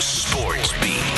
Sports Beat.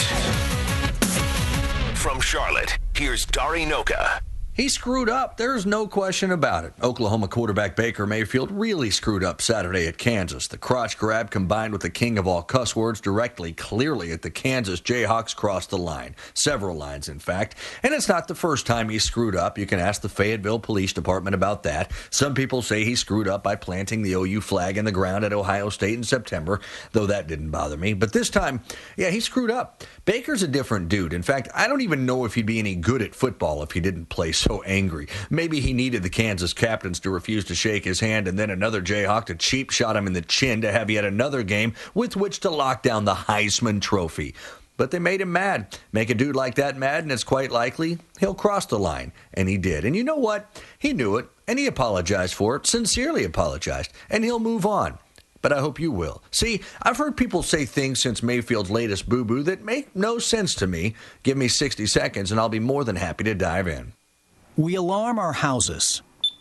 From Charlotte, here's Dari Noka. He screwed up. There's no question about it. Oklahoma quarterback Baker Mayfield really screwed up Saturday at Kansas. The crotch grab combined with the king of all cuss words directly, clearly at the Kansas Jayhawks crossed the line. Several lines, in fact. And it's not the first time he screwed up. You can ask the Fayetteville Police Department about that. Some people say he screwed up by planting the OU flag in the ground at Ohio State in September, though that didn't bother me. But this time, yeah, he screwed up. Baker's a different dude. In fact, I don't even know if he'd be any good at football if he didn't play so angry. Maybe he needed the Kansas captains to refuse to shake his hand and then another Jayhawk to cheap shot him in the chin to have yet another game with which to lock down the Heisman Trophy. But they made him mad. Make a dude like that mad, and it's quite likely he'll cross the line. And he did. And you know what? He knew it, and he apologized for it, sincerely apologized, and he'll move on. But I hope you will. See, I've heard people say things since Mayfield's latest boo-boo that make no sense to me. Give me 60 seconds, and I'll be more than happy to dive in. We alarm our houses,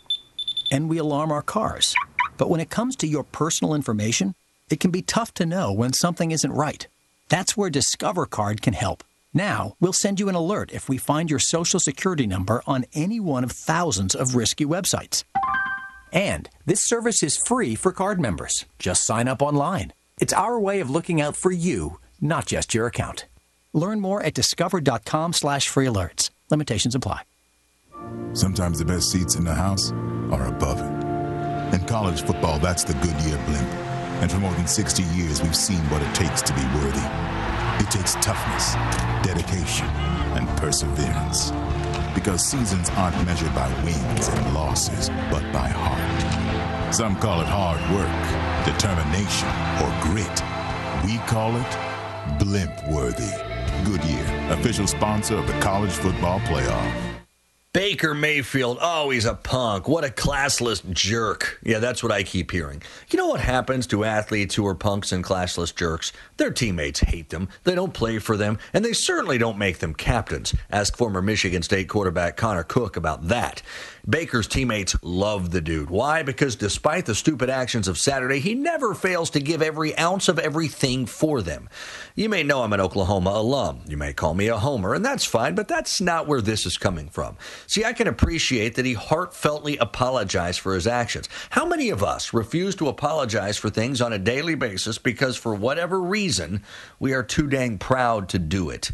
and we alarm our cars. But when it comes to your personal information, it can be tough to know when something isn't right. That's where Discover Card can help. Now, we'll send you an alert if we find your Social Security number on any one of thousands of risky websites. And this service is free for card members. Just sign up online. It's our way of looking out for you, not just your account. Learn more at discover.com/free alerts. Limitations apply. Sometimes the best seats in the house are above it. In college football, that's the Goodyear blimp. And for more than 60 years, we've seen what it takes to be worthy. It takes toughness, dedication, and perseverance. Because seasons aren't measured by wins and losses, but by heart. Some call it hard work, determination, or grit. We call it blimp-worthy. Goodyear, official sponsor of the College Football Playoff. Baker Mayfield, oh, he's a punk. What a classless jerk. Yeah, that's what I keep hearing. You know what happens to athletes who are punks and classless jerks? Their teammates hate them, they don't play for them, and they certainly don't make them captains. Ask former Michigan State quarterback Connor Cook about that. Baker's teammates love the dude. Why? Because despite the stupid actions of Saturday, he never fails to give every ounce of everything for them. You may know I'm an Oklahoma alum. You may call me a homer, and that's fine, but that's not where this is coming from. See, I can appreciate that he heartfeltly apologized for his actions. How many of us refuse to apologize for things on a daily basis because for whatever reason, we are too dang proud to do it?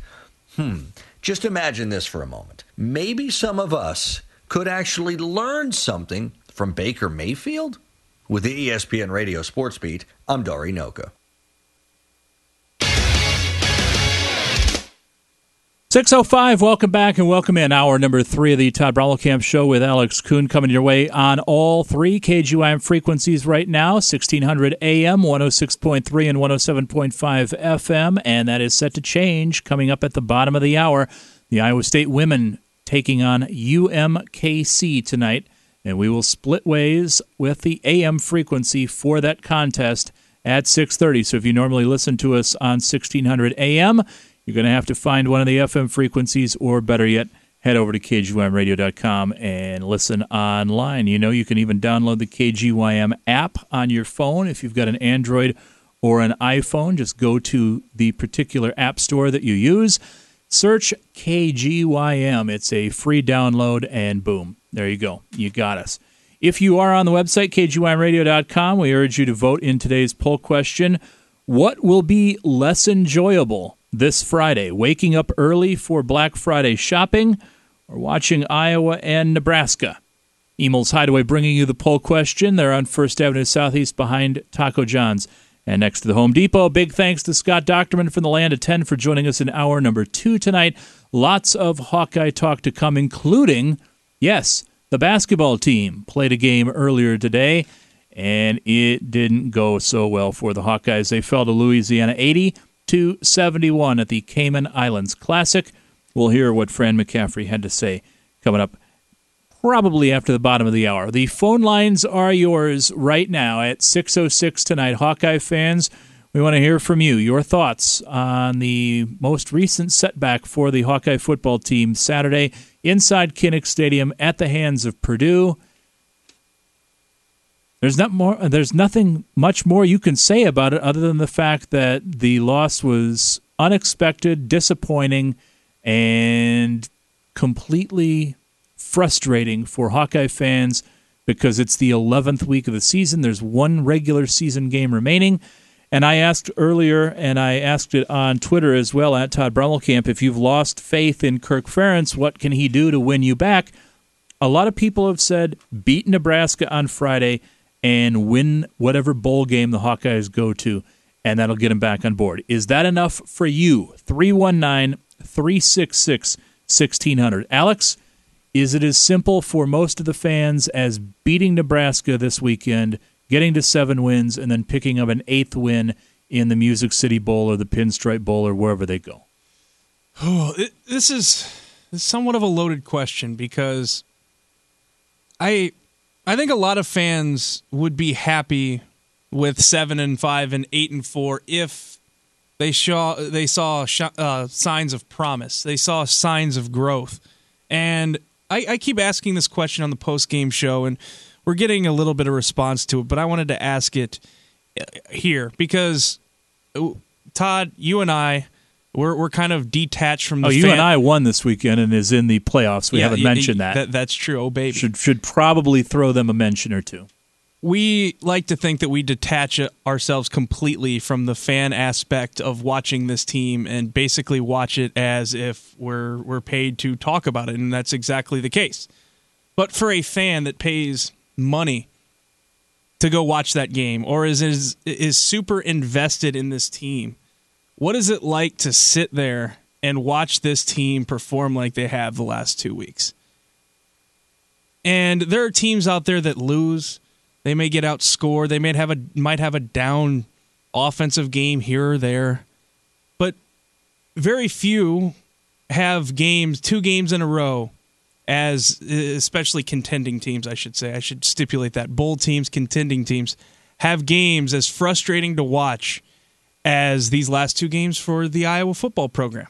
Just imagine this for a moment. Maybe some of us could actually learn something from Baker Mayfield? With the ESPN Radio Sports Beat, I'm Dari Noka. 6:05, welcome back and welcome in. Hour number 3 of the Todd Brommelkamp Show with Alex Kuhn coming your way on all 3 KGYM frequencies right now, 1600 AM, 106.3 and 107.5 FM, and that is set to change coming up at the bottom of the hour. The Iowa State women taking on UMKC tonight, and we will split ways with the AM frequency for that contest at 6:30. So if you normally listen to us on 1600 AM, you're going to have to find one of the FM frequencies, or better yet, head over to KGYMradio.com and listen online. You know, you can even download the KGYM app on your phone if you've got an Android or an iPhone. Just go to the particular app store that you use. Search KGYM. It's a free download, and boom, there you go. You got us. If you are on the website, KGYMradio.com, we urge you to vote in today's poll question. What will be less enjoyable this Friday? Waking up early for Black Friday shopping or watching Iowa and Nebraska? Emel's Hideaway bringing you the poll question. They're on 1st Avenue Southeast behind Taco John's and next to the Home Depot. Big thanks to Scott Docterman from the Land of 10 for joining us in hour number 2 tonight. Lots of Hawkeye talk to come, including, yes, the basketball team played a game earlier today, and it didn't go so well for the Hawkeyes. They fell to Louisiana 80-71 at the Cayman Islands Classic. We'll hear what Fran McCaffrey had to say coming up probably after the bottom of the hour. The phone lines are yours right now at 6:06 tonight. Hawkeye fans, we want to hear from you. Your thoughts on the most recent setback for the Hawkeye football team Saturday inside Kinnick Stadium at the hands of Purdue. There's nothing much more you can say about it other than the fact that the loss was unexpected, disappointing, and completely frustrating for Hawkeye fans because it's the 11th week of the season. There's one regular season game remaining. And I asked earlier, and I asked it on Twitter as well, at Todd Brummelkamp, if you've lost faith in Kirk Ferentz, what can he do to win you back? A lot of people have said beat Nebraska on Friday and win whatever bowl game the Hawkeyes go to, and that'll get them back on board. Is that enough for you? 319-366-1600. Alex, is it as simple for most of the fans as beating Nebraska this weekend, getting to 7 wins, and then picking up an 8th win in the Music City Bowl or the Pinstripe Bowl or wherever they go? Oh, this is somewhat of a loaded question because I think a lot of fans would be happy with 7-5 and 8-4 if they saw signs of promise. They saw signs of growth. And I keep asking this question on the post-game show, and we're getting a little bit of response to it, but I wanted to ask it here because, Todd, you and I, we're kind of detached from the you and I won this weekend and is in the playoffs. We haven't mentioned that. That's true. Oh, baby. Should probably throw them a mention or two. We like to think that we detach ourselves completely from the fan aspect of watching this team and basically watch it as if we're paid to talk about it, and that's exactly the case. But for a fan that pays money to go watch that game or is super invested in this team, what is it like to sit there and watch this team perform like they have the last 2 weeks? And there are teams out there that lose. They may get outscored. They might have a down offensive game here or there. But very few have 2 games in a row, as especially contending teams, I should say. I should stipulate that. Bowl teams, contending teams, have games as frustrating to watch as these last 2 games for the Iowa football program.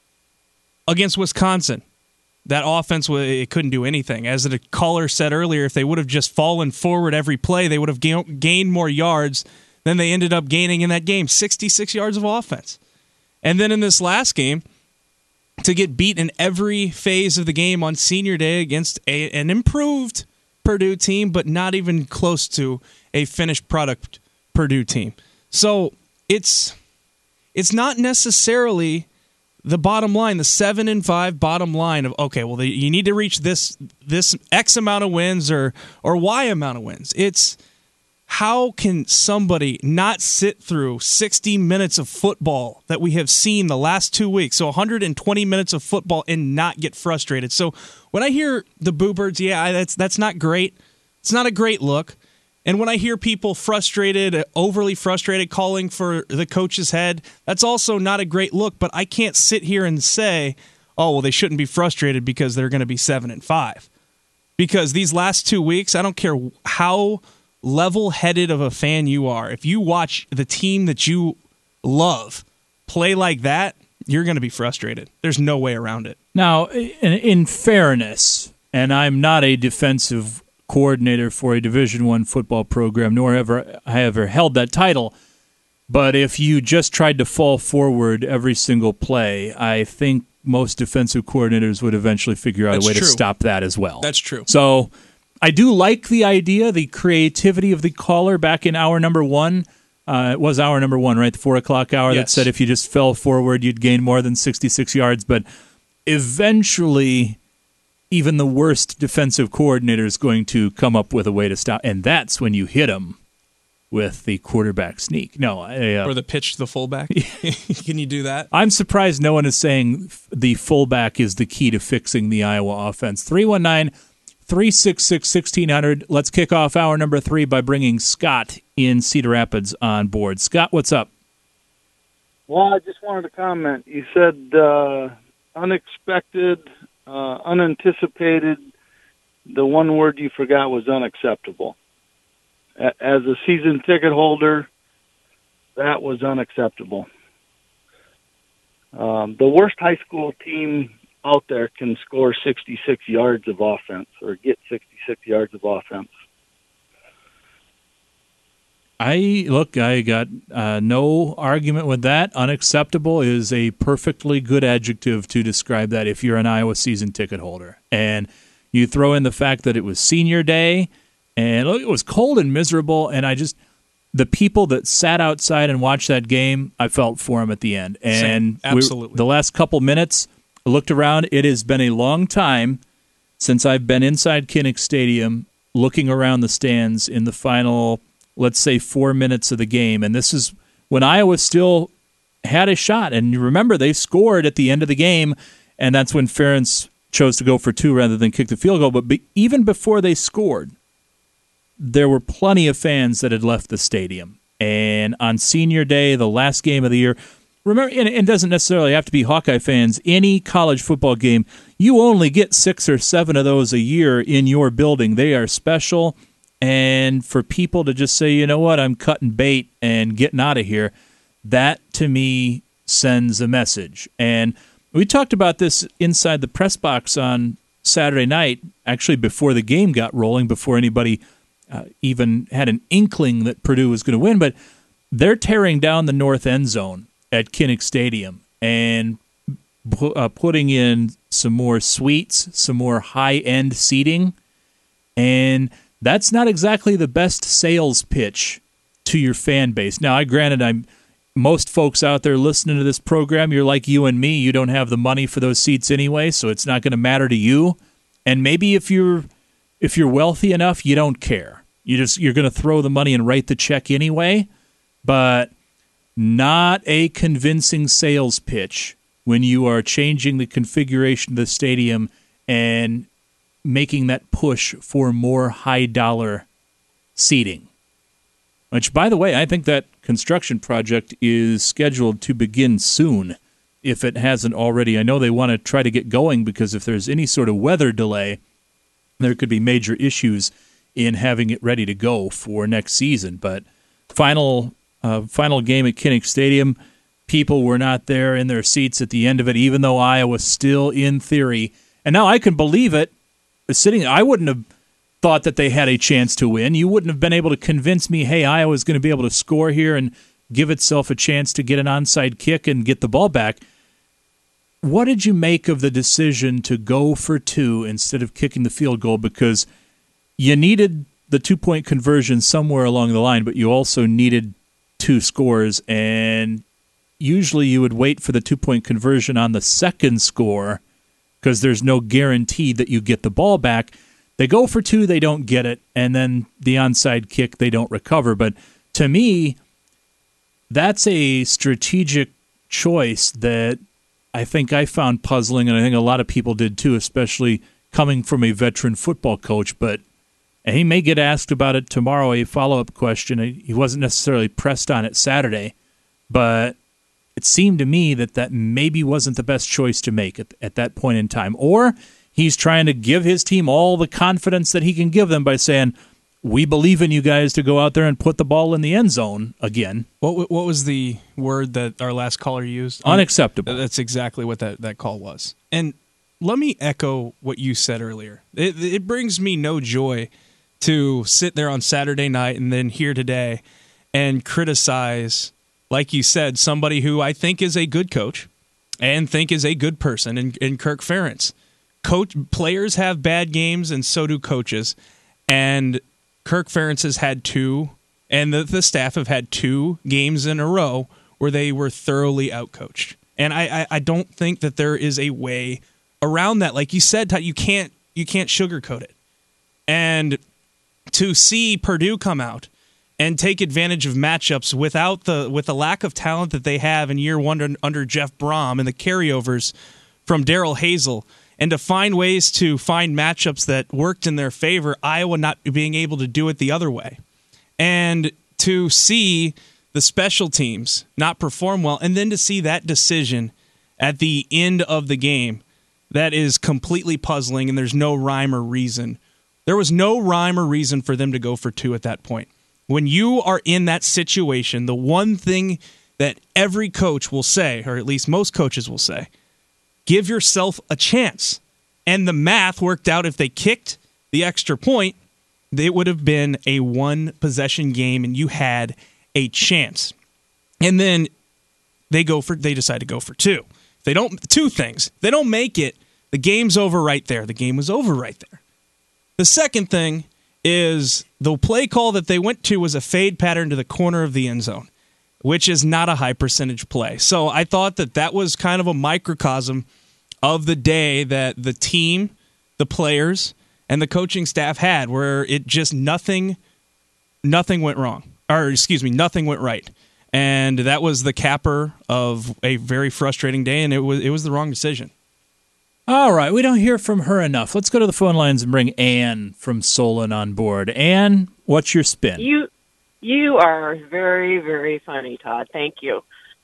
Against Wisconsin, that offense, it couldn't do anything. As the caller said earlier, if they would have just fallen forward every play, they would have gained more yards than they ended up gaining in that game, 66 yards of offense. And then in this last game, to get beat in every phase of the game on senior day against an improved Purdue team, but not even close to a finished product Purdue team. So it's not necessarily the bottom line, the 7-5 bottom line of, okay, well, you need to reach this X amount of wins or Y amount of wins. It's how can somebody not sit through 60 minutes of football that we have seen the last 2 weeks, so 120 minutes of football, and not get frustrated? So when I hear the Boo Birds, that's not great. It's not a great look. And when I hear people frustrated, overly frustrated, calling for the coach's head, that's also not a great look. But I can't sit here and say, oh, well, they shouldn't be frustrated because they're going to be 7-5. Because these last 2 weeks, I don't care how level-headed of a fan you are, if you watch the team that you love play like that, you're going to be frustrated. There's no way around it. Now, in fairness, and I'm not a defensive coordinator for a Division I football program, nor have I ever held that title. But if you just tried to fall forward every single play, I think most defensive coordinators would eventually figure out a way to stop that as well. That's true. So I do like the idea, the creativity of the caller back in hour number 1. It was hour number 1, right? The 4 o'clock hour that said if you just fell forward, you'd gain more than 66 yards. But eventually, even the worst defensive coordinator is going to come up with a way to stop. And that's when you hit them with the quarterback sneak. Or the pitch to the fullback. Can you do that? I'm surprised no one is saying the fullback is the key to fixing the Iowa offense. 319-366-1600. Let's kick off hour number 3 by bringing Scott in Cedar Rapids on board. Scott, what's up? Well, I just wanted to comment. You said unexpected, unanticipated. The one word you forgot was unacceptable. As a season ticket holder, that was unacceptable. The worst high school team out there can score 66 yards of offense or get 66 yards of offense. I got no argument with that. Unacceptable is a perfectly good adjective to describe that if you're an Iowa season ticket holder. And you throw in the fact that it was senior day, and look, it was cold and miserable, and the people that sat outside and watched that game, I felt for them at the end. And absolutely. The last couple minutes, I looked around. It has been a long time since I've been inside Kinnick Stadium looking around the stands in the final, let's say, 4 minutes of the game. And this is when Iowa still had a shot. And you remember, they scored at the end of the game, and that's when Ferentz chose to go for 2 rather than kick the field goal. But even before they scored, there were plenty of fans that had left the stadium. And on senior day, the last game of the year, remember, and it doesn't necessarily have to be Hawkeye fans, any college football game, you only get 6 or 7 of those a year in your building. They are special. And for people to just say, you know what, I'm cutting bait and getting out of here, that to me sends a message. And we talked about this inside the press box on Saturday night, actually before the game got rolling, before anybody even had an inkling that Purdue was going to win. But they're tearing down the north end zone at Kinnick Stadium and putting in some more suites, some more high-end seating. And that's not exactly the best sales pitch to your fan base. Now, granted, most folks out there listening to this program, you're like you and me. You don't have the money for those seats anyway, so it's not going to matter to you. And maybe if you're wealthy enough, you don't care. You're going to throw the money and write the check anyway. But not a convincing sales pitch when you are changing the configuration of the stadium and making that push for more high-dollar seating. Which, by the way, I think that construction project is scheduled to begin soon, if it hasn't already. I know they want to try to get going because if there's any sort of weather delay, there could be major issues in having it ready to go for next season. But final game at Kinnick Stadium, people were not there in their seats at the end of it, even though Iowa was still in theory. And now I can believe it. I wouldn't have thought that they had a chance to win. You wouldn't have been able to convince me, hey, Iowa's going to be able to score here and give itself a chance to get an onside kick and get the ball back. What did you make of the decision to go for 2 instead of kicking the field goal? Because you needed the 2-point conversion somewhere along the line, but you also needed 2 scores, and usually you would wait for the 2-point conversion on the second score because there's no guarantee that you get the ball back. They go for 2, they don't get it, and then the onside kick, they don't recover. But to me, that's a strategic choice that I think I found puzzling, and I think a lot of people did too, especially coming from a veteran football coach. But he may get asked about it tomorrow, a follow-up question. He wasn't necessarily pressed on it Saturday, but it seemed to me that maybe wasn't the best choice to make at that point in time. Or he's trying to give his team all the confidence that he can give them by saying, we believe in you guys to go out there and put the ball in the end zone again. What was the word that our last caller used? Unacceptable. That's exactly what that call was. And let me echo what you said earlier. It brings me no joy to sit there on Saturday night and then here today and criticize, like you said, somebody who I think is a good coach and think is a good person in Kirk Ferentz. Players have bad games, and so do coaches. And Kirk Ferentz has had 2, and the staff have had 2 games in a row where they were thoroughly outcoached. And I don't think that there is a way around that. Like you said, Todd, you can't sugarcoat it. And to see Purdue come out and take advantage of matchups with the lack of talent that they have in year 1 under Jeff Brom and the carryovers from Darrell Hazel, and to find ways to find matchups that worked in their favor, Iowa not being able to do it the other way. And to see the special teams not perform well, and then to see that decision at the end of the game, that is completely puzzling, and there's no rhyme or reason. There was no rhyme or reason for them to go for 2 at that point. When you are in that situation, the one thing that every coach will say, or at least most coaches will say, give yourself a chance. And the math worked out. If they kicked the extra point, it would have been a one-possession game, and you had a chance. And then they decide to go for two. Two things. If they don't make it, the game's over right there. The game was over right there. The second thing is the play call that they went to was a fade pattern to the corner of the end zone, which is not a high percentage play. So I thought that was kind of a microcosm of the day that the team, the players, and the coaching staff had, where it just nothing went wrong. Nothing went right. And that was the capper of a very frustrating day, and it was the wrong decision. All right, we don't hear from her enough. Let's go to the phone lines and bring Ann from Solon on board. Ann, what's your spin? You are very, very funny, Todd. Thank you.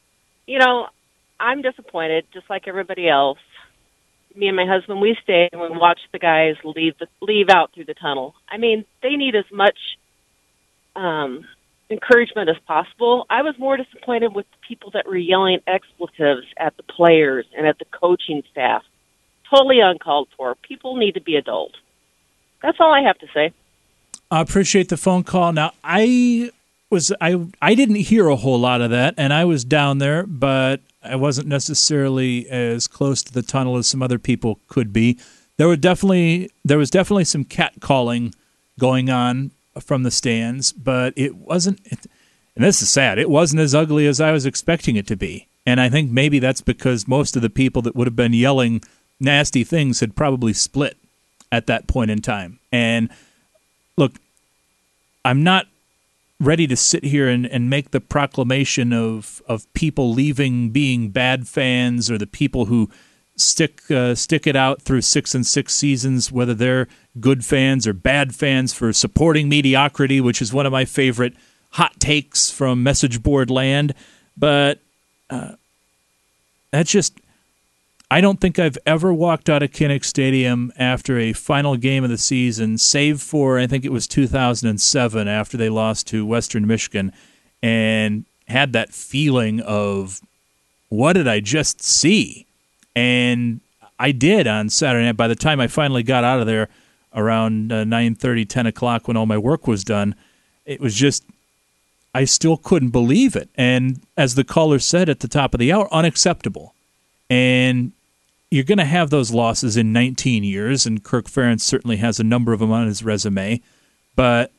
I'm disappointed, just like everybody else. Me and my husband, we stayed and we watched the guys leave out through the tunnel. I mean, they need as much encouragement as possible. I was more disappointed with the people that were yelling expletives at the players and at the coaching staff. Totally uncalled for. People need to be adult. That's all I have to say. I appreciate the phone call. Now, I didn't hear a whole lot of that, and I was down there, but I wasn't necessarily as close to the tunnel as some other people could be. There was definitely some catcalling going on from the stands, but it wasn't. And this is sad. It wasn't as ugly as I was expecting it to be, and I think maybe that's because most of the people that would have been yelling nasty things had probably split at that point in time. And look, I'm not ready to sit here and make the proclamation of people leaving being bad fans, or the people who stick it out through 6 and 6 seasons, whether they're good fans or bad fans for supporting mediocrity, which is one of my favorite hot takes from message board land. But that's just, I don't think I've ever walked out of Kinnick Stadium after a final game of the season, save for, I think it was 2007, after they lost to Western Michigan, and had that feeling of, what did I just see? And I did on Saturday night. By the time I finally got out of there around 9:30, 10 o'clock when all my work was done, it was just, I still couldn't believe it. And as the caller said at the top of the hour, unacceptable. And you're going to have those losses in 19 years, and Kirk Ferentz certainly has a number of them on his resume, but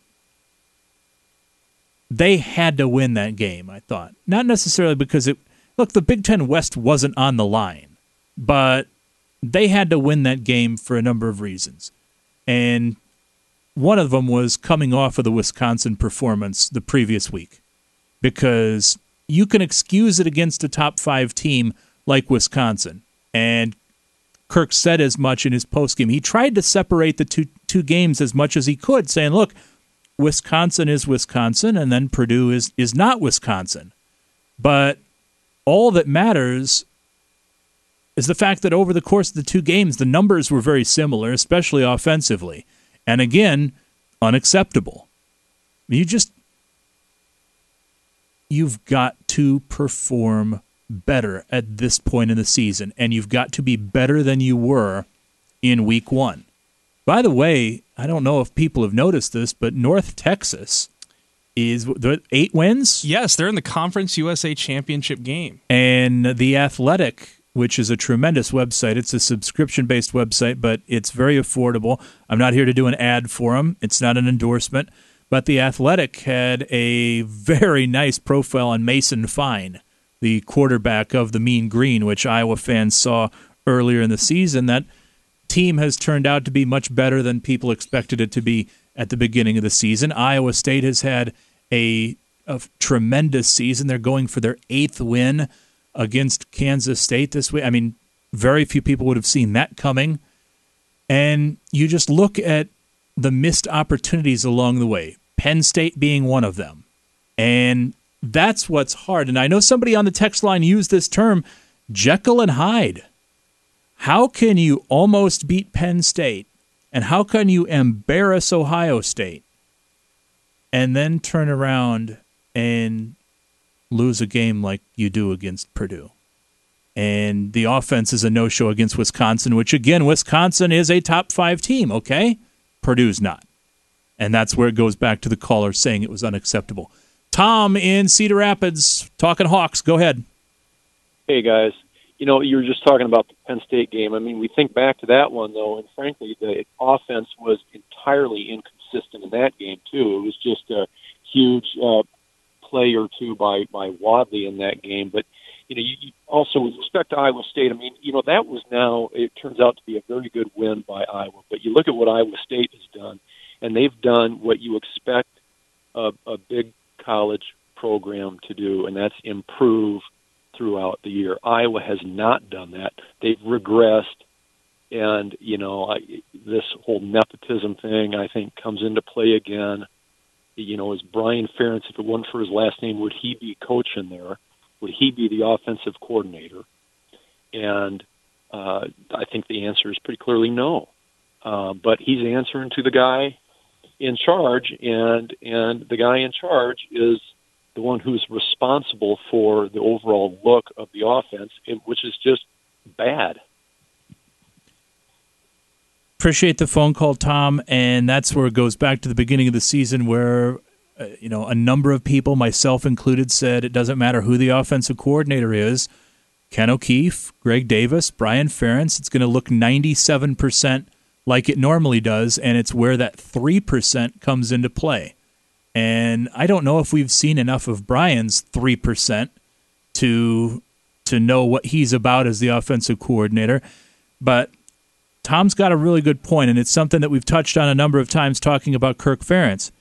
they had to win that game, I thought. Not necessarily because the Big Ten West wasn't on the line, but they had to win that game for a number of reasons. And one of them was coming off of the Wisconsin performance the previous week, because you can excuse it against a top 5 team like Wisconsin. And Kirk said as much in his postgame. He tried to separate the two games as much as he could, saying, look, Wisconsin is Wisconsin, and then Purdue is not Wisconsin. But all that matters is the fact that over the course of the 2 games, the numbers were very similar, especially offensively. And again, unacceptable. You've got to perform better at this point in the season, and you've got to be better than you were in week 1. By the way, I don't know if people have noticed this, but North Texas is 8 wins? Yes, they're in the Conference USA Championship game. And The Athletic, which is a tremendous website, it's a subscription-based website, but it's very affordable. I'm not here to do an ad for them. It's not an endorsement. But The Athletic had a very nice profile on Mason Fine, the quarterback of the Mean Green, which Iowa fans saw earlier in the season. That team has turned out to be much better than people expected it to be at the beginning of the season. Iowa State has had a tremendous season. They're going for their 8th win against Kansas State this week. I mean, very few people would have seen that coming. And you just look at the missed opportunities along the way, Penn State being one of them. And that's what's hard. And I know somebody on the text line used this term, Jekyll and Hyde. How can you almost beat Penn State, and how can you embarrass Ohio State, and then turn around and lose a game like you do against Purdue? And the offense is a no-show against Wisconsin, which, again, Wisconsin is a top 5 team, okay? Purdue's not. And that's where it goes back to the caller saying it was unacceptable. Tom in Cedar Rapids, talking Hawks. Go ahead. Hey, guys. You were just talking about the Penn State game. I mean, we think back to that one, though, and frankly, the offense was entirely inconsistent in that game, too. It was just a huge play or two by Wadley in that game. But, you also, with respect to Iowa State, I mean, that was now, it turns out to be a very good win by Iowa. But you look at what Iowa State has done, and they've done what you expect a big college program to do, and that's improve throughout the year. Iowa has not done that. They've regressed, and this whole nepotism thing, I think, comes into play again. Is Brian Ferentz, if it wasn't for his last name, would he be coaching there? Would he be the offensive coordinator? And I think the answer is pretty clearly no. But he's answering to the guy in charge, and the guy in charge is the one who's responsible for the overall look of the offense, which is just bad. Appreciate the phone call, Tom, and that's where it goes back to the beginning of the season where a number of people, myself included, said it doesn't matter who the offensive coordinator is. Ken O'Keefe, Greg Davis, Brian Ferentz, it's going to look 97% like it normally does, and it's where that 3% comes into play. And I don't know if we've seen enough of Brian's 3% to know what he's about as the offensive coordinator. But Tom's got a really good point, and it's something that we've touched on a number of times talking about Kirk Ferentz.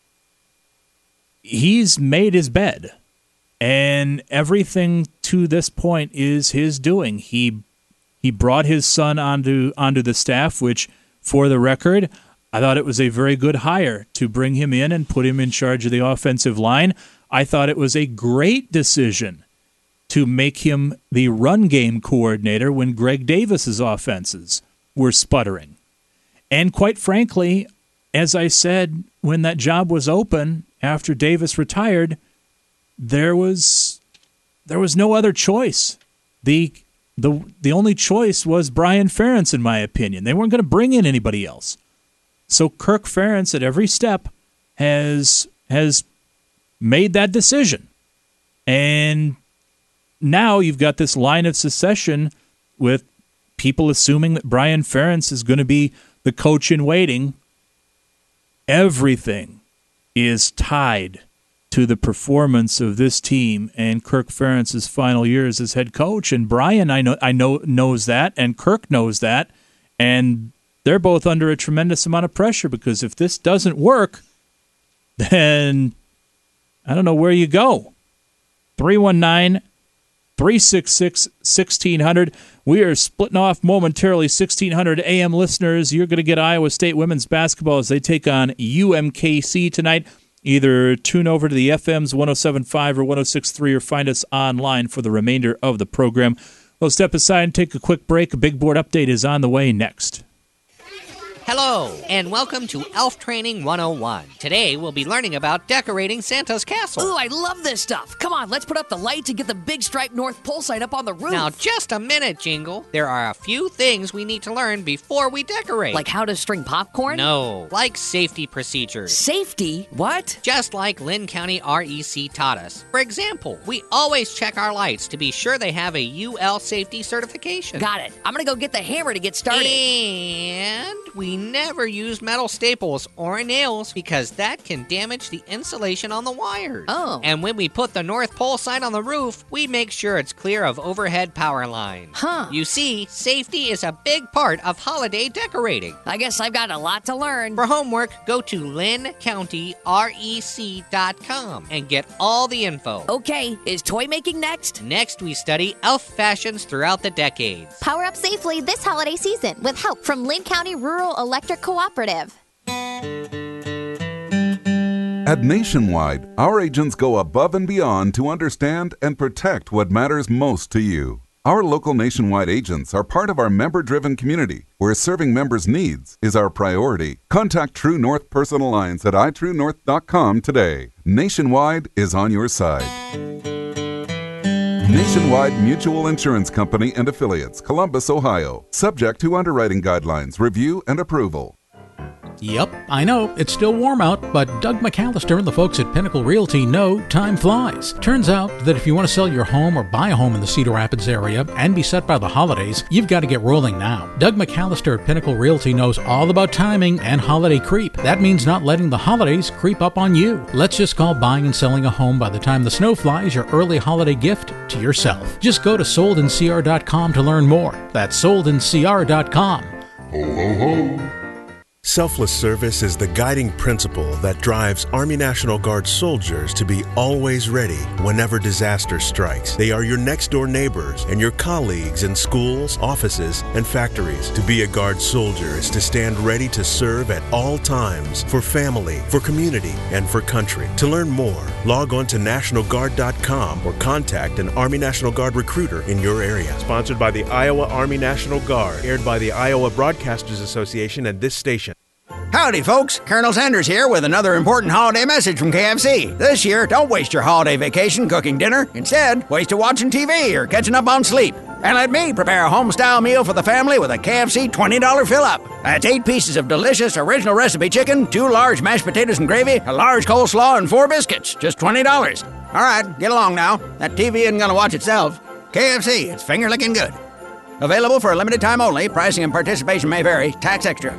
He's made his bed, and everything to this point is his doing. He brought his son onto the staff, which, for the record, I thought it was a very good hire to bring him in and put him in charge of the offensive line. I thought it was a great decision to make him the run game coordinator when Greg Davis's offenses were sputtering. And quite frankly, as I said, when that job was open after Davis retired, there was no other choice. The only choice was Brian Ferentz, in my opinion. They weren't going to bring in anybody else. So Kirk Ferentz at every step has made that decision. And now you've got this line of succession with people assuming that Brian Ferentz is going to be the coach in waiting. Everything is tied to the performance of this team and Kirk Ferentz's final years as head coach. And Brian, I know knows that, and Kirk knows that, and they're both under a tremendous amount of pressure because if this doesn't work, then I don't know where you go. 319-366-1600. We are splitting off momentarily. 1600 AM listeners, you're going to get Iowa State women's basketball as they take on UMKC tonight. Either tune over to the FM's 107.5 or 106.3 or find us online for the remainder of the program. We'll step aside and take a quick break. A big board update is on the way next. Hello, and welcome to Elf Training 101. Today, we'll be learning about decorating Santa's castle. Ooh, I love this stuff. Come on, let's put up the lights and get the big striped North Pole sign up on the roof. Now, just a minute, Jingle. There are a few things we need to learn before we decorate. Like how to string popcorn? No, like safety procedures. Safety? What? Just like Lynn County REC taught us. For example, we always check our lights to be sure they have a UL safety certification. Got it. I'm going to go get the hammer to get started. And we never use metal staples or nails because that can damage the insulation on the wires. Oh. And when we put the North Pole sign on the roof, we make sure it's clear of overhead power lines. Huh. You see, safety is a big part of holiday decorating. I guess I've got a lot to learn. For homework, go to LynnCountyREC.com and get all the info. Okay, is toy making next? Next, we study elf fashions throughout the decades. Power up safely this holiday season with help from Lynn County Rural Electric Cooperative. At Nationwide, our agents go above and beyond to understand and protect what matters most to you. Our local Nationwide agents are part of our member-driven community, where serving members' needs is our priority. Contact True North Personal Lines at itruenorth.com today. Nationwide is on your side. Nationwide Mutual Insurance Company and Affiliates, Columbus, Ohio. Subject to underwriting guidelines, review, and approval. Yep, I know, it's still warm out, but Doug McAllister and the folks at Pinnacle Realty know time flies. Turns out that if you want to sell your home or buy a home in the Cedar Rapids area and be set by the holidays, you've got to get rolling now. Doug McAllister at Pinnacle Realty knows all about timing and holiday creep. That means not letting the holidays creep up on you. Let's just call buying and selling a home by the time the snow flies your early holiday gift to yourself. Just go to soldandcr.com to learn more. That's soldandcr.com. Ho, ho, ho. Selfless service is the guiding principle that drives Army National Guard soldiers to be always ready whenever disaster strikes. They are your next-door neighbors and your colleagues in schools, offices, and factories. To be a Guard soldier is to stand ready to serve at all times for family, for community, and for country. To learn more, log on to NationalGuard.com or contact an Army National Guard recruiter in your area. Sponsored by the Iowa Army National Guard, aired by the Iowa Broadcasters Association and this station. Howdy, folks. Colonel Sanders here with another important holiday message from KFC. This year, don't waste your holiday vacation cooking dinner. Instead, waste it watching TV or catching up on sleep. And let me prepare a home-style meal for the family with a KFC $20 fill-up. That's 8 pieces of delicious original recipe chicken, 2 large mashed potatoes and gravy, a large coleslaw, and 4 biscuits. Just $20. All right, get along now. That TV isn't going to watch itself. KFC, it's finger-licking good. Available for a limited time only. Pricing and participation may vary. Tax extra.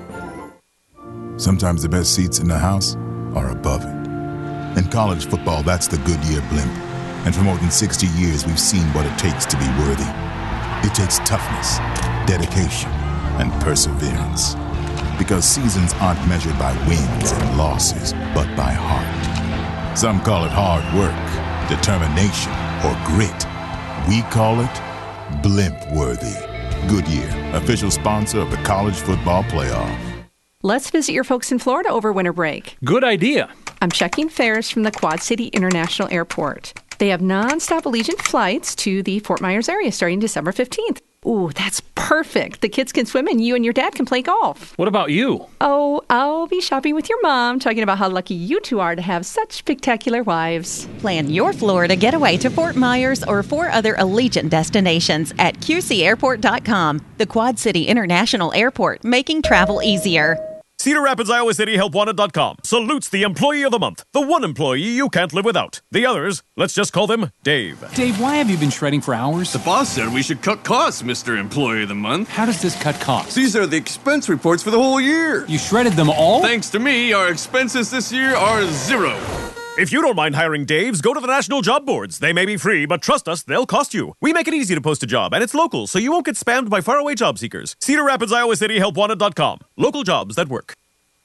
Sometimes the best seats in the house are above it. In college football, that's the Goodyear blimp. And for more than 60 years, we've seen what it takes to be worthy. It takes toughness, dedication, and perseverance. Because seasons aren't measured by wins and losses, but by heart. Some call it hard work, determination, or grit. We call it blimp-worthy. Goodyear, official sponsor of the College Football Playoff. Let's visit your folks in Florida over winter break. Good idea. I'm checking fares from the Quad City International Airport. They have nonstop Allegiant flights to the Fort Myers area starting December 15th. Ooh, that's perfect. The kids can swim and you and your dad can play golf. What about you? Oh, I'll be shopping with your mom, talking about how lucky you two are to have such spectacular wives. Plan your Florida getaway to Fort Myers or 4 other Allegiant destinations at QCAirport.com. The Quad City International Airport, making travel easier. Cedar Rapids, Iowa City, HelpWanted.com salutes the Employee of the Month, the one employee you can't live without. The others, let's just call them Dave. Dave, why have you been shredding for hours? The boss said we should cut costs, Mr. Employee of the Month. How does this cut costs? These are the expense reports for the whole year. You shredded them all? Thanks to me, our expenses this year are 0. If you don't mind hiring Daves, go to the National Job Boards. They may be free, but trust us, they'll cost you. We make it easy to post a job, and it's local, so you won't get spammed by faraway job seekers. Cedar Rapids, Iowa City, HelpWanted.com. Local jobs that work.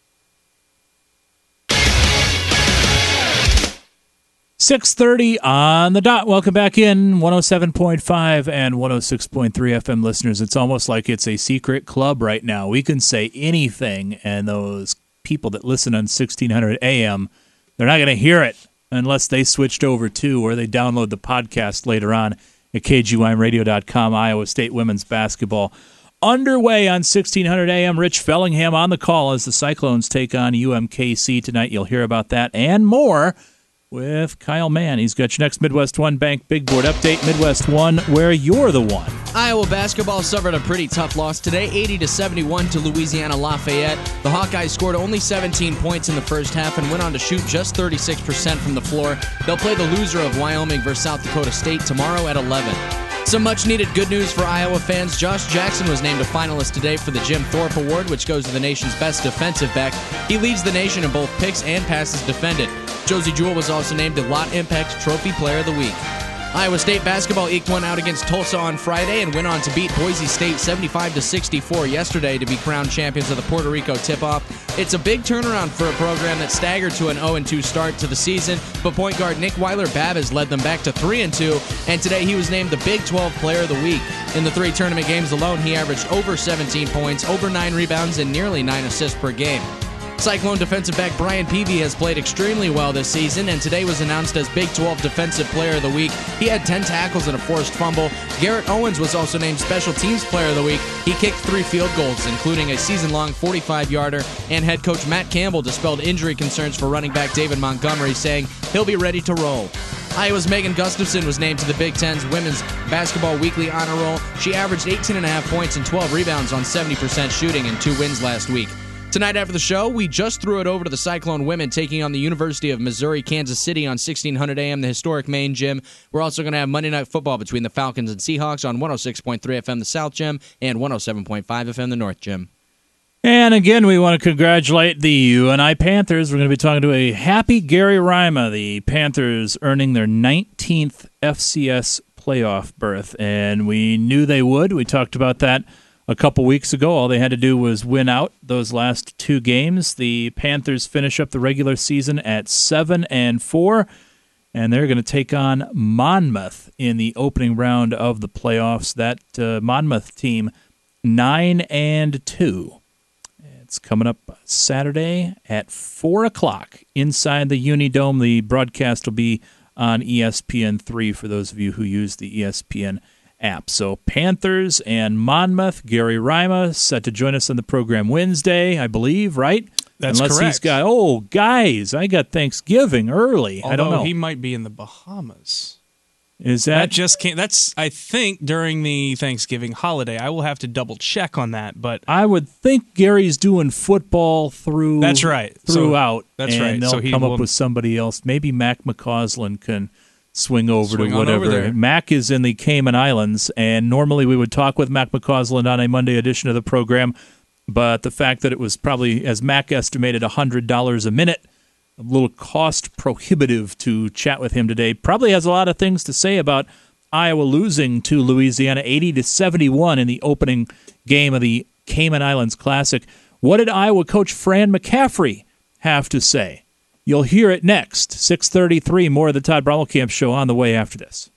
6:30 on the dot. Welcome back in 107.5 and 106.3 FM listeners. It's almost like it's a secret club right now. We can say anything, and those people that listen on 1600 AM, they're not going to hear it unless they switched over to or they download the podcast later on at KGYMradio.com. Iowa State women's basketball underway on 1600 AM. Rich Fellingham on the call as the Cyclones take on UMKC tonight. You'll hear about that and more with Kyle Mann. He's got your next Midwest One Bank Big Board update. Midwest One, where you're the one. Iowa basketball suffered a pretty tough loss today, 80-71 to Louisiana Lafayette. The Hawkeyes scored only 17 points in the first half and went on to shoot just 36% from the floor. They'll play the loser of Wyoming versus South Dakota State tomorrow at 11. Some much-needed good news for Iowa fans. Josh Jackson was named a finalist today for the Jim Thorpe Award, which goes to the nation's best defensive back. He leads the nation in both picks and passes defended. Josie Jewell was also named the Lot Impact Trophy Player of the Week. Iowa State basketball eked one out against Tulsa on Friday and went on to beat Boise State 75-64 yesterday to be crowned champions of the Puerto Rico tip-off. It's a big turnaround for a program that staggered to an 0-2 start to the season, but point guard Nick Weiler-Babbitt led them back to 3-2, and today he was named the Big 12 Player of the Week. In the 3 tournament games alone, he averaged over 17 points, over 9 rebounds, and nearly 9 assists per game. Cyclone defensive back Brian Peavy has played extremely well this season and today was announced as Big 12 Defensive Player of the Week. He had 10 tackles and a forced fumble. Garrett Owens was also named Special Teams Player of the Week. He kicked 3 field goals, including a season-long 45-yarder, and head coach Matt Campbell dispelled injury concerns for running back David Montgomery, saying he'll be ready to roll. Iowa's Megan Gustafson was named to the Big Ten's Women's Basketball Weekly Honor Roll. She averaged 18.5 points and 12 rebounds on 70% shooting in 2 wins last week. Tonight after the show, we just threw it over to the Cyclone women taking on the University of Missouri Kansas City on 1600 AM, the historic main gym. We're also going to have Monday Night Football between the Falcons and Seahawks on 106.3 FM, the South Gym, and 107.5 FM, the North Gym. And again, we want to congratulate the UNI Panthers. We're going to be talking to a happy Gary Rima. The Panthers earning their 19th FCS playoff berth, and we knew they would. We talked about that a couple weeks ago. All they had to do was win out those last two games. The Panthers finish up the regular season at 7-4, and they're going to take on Monmouth in the opening round of the playoffs. That Monmouth team, 9-2. It's coming up Saturday at 4 o'clock inside the Unidome. The broadcast will be on ESPN3 for those of you who use the ESPN app. So Panthers and Monmouth. Gary Rima set to join us on the program Wednesday, I believe, right? That's Unless correct. He's got, guys, I got Thanksgiving early. Although I don't know. He might be in the Bahamas. Is that just can't? That's, I think, during the Thanksgiving holiday. I will have to double check on that, but I would think Gary's doing football through. That's right. Throughout. That's and right. They'll So he come will- up with somebody else. Maybe Mac McCausland can swing over Swing to on whatever. over there. Mac is in the Cayman Islands, and normally we would talk with Mac McCausland on a Monday edition of the program, but the fact that it was probably, as Mac estimated, $100 a minute, a little cost prohibitive to chat with him today. Probably has a lot of things to say about Iowa losing to Louisiana 80-71 in the opening game of the Cayman Islands Classic. What did Iowa coach Fran McCaffrey have to say? You'll hear it next. 6:33, more of the Todd Brommelkamp Show on the way after this.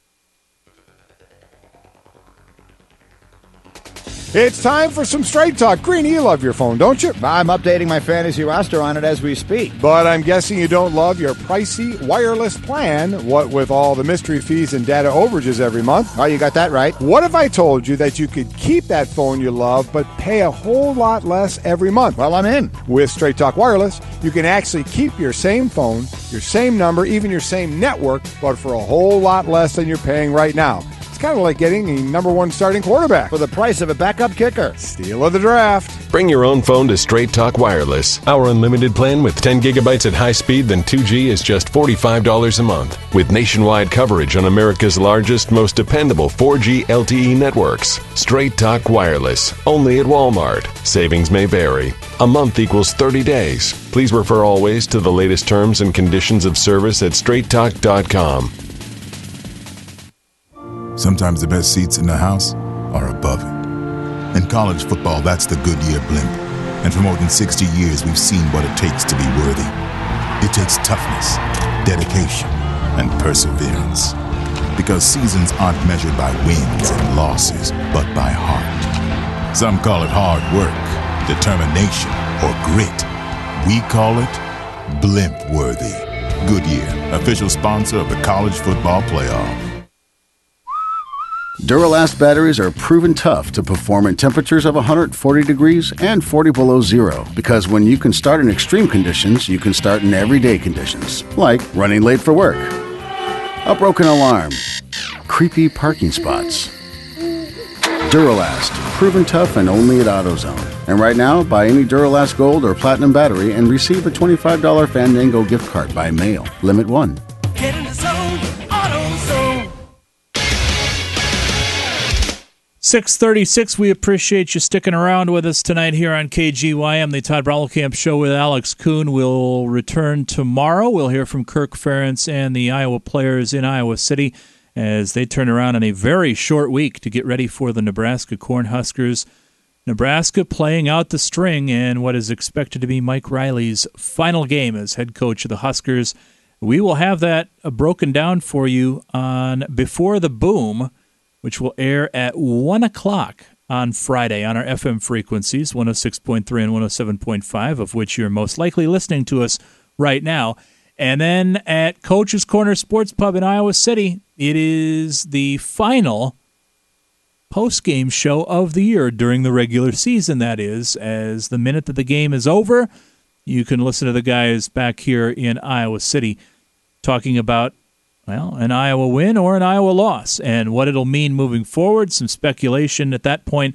It's time for some Straight Talk. Greeny, you love your phone, don't you? I'm updating my fantasy roster on it as we speak. But I'm guessing you don't love your pricey wireless plan, what with all the mystery fees and data overages every month. Oh, you got that right. What if I told you that you could keep that phone you love, but pay a whole lot less every month? Well, I'm in. With Straight Talk Wireless, you can actually keep your same phone, your same number, even your same network, but for a whole lot less than you're paying right now. Kind of like getting the number one starting quarterback for the price of a backup kicker. Steal of the draft. Bring your own phone to Straight Talk Wireless. Our unlimited plan with 10 gigabytes at high speed than 2G is just $45 a month. With nationwide coverage on America's largest, most dependable 4G LTE networks. Straight Talk Wireless. Only at Walmart. Savings may vary. A month equals 30 days. Please refer always to the latest terms and conditions of service at straighttalk.com. Sometimes the best seats in the house are above it. In college football, that's the Goodyear blimp. And for more than 60 years, we've seen what it takes to be worthy. It takes toughness, dedication, and perseverance. Because seasons aren't measured by wins and losses, but by heart. Some call it hard work, determination, or grit. We call it blimp-worthy. Goodyear, official sponsor of the College Football Playoff. Duralast batteries are proven tough to perform in temperatures of 140 degrees and 40 below zero, because when you can start in extreme conditions, you can start in everyday conditions, like running late for work, a broken alarm, creepy parking spots. Duralast, proven tough and only at AutoZone. And right now, buy any Duralast Gold or Platinum battery and receive a $25 Fandango gift card by mail. Limit 1. Get in the zone, AutoZone. 6:36, we appreciate you sticking around with us tonight here on KGYM, the Todd Brommelkamp Show with Alex Kuhn. Will return tomorrow. We'll hear from Kirk Ferentz and the Iowa players in Iowa City as they turn around in a very short week to get ready for the Nebraska Cornhuskers. Nebraska playing out the string in what is expected to be Mike Riley's final game as head coach of the Huskers. We will have that broken down for you on Before the Boom, which will air at 1 o'clock on Friday on our FM frequencies, 106.3 and 107.5, of which you're most likely listening to us right now. And then at Coach's Corner Sports Pub in Iowa City, it is the final post-game show of the year during the regular season, that is. As the minute that the game is over, you can listen to the guys back here in Iowa City talking about, well, an Iowa win or an Iowa loss and what it'll mean moving forward. Some speculation at that point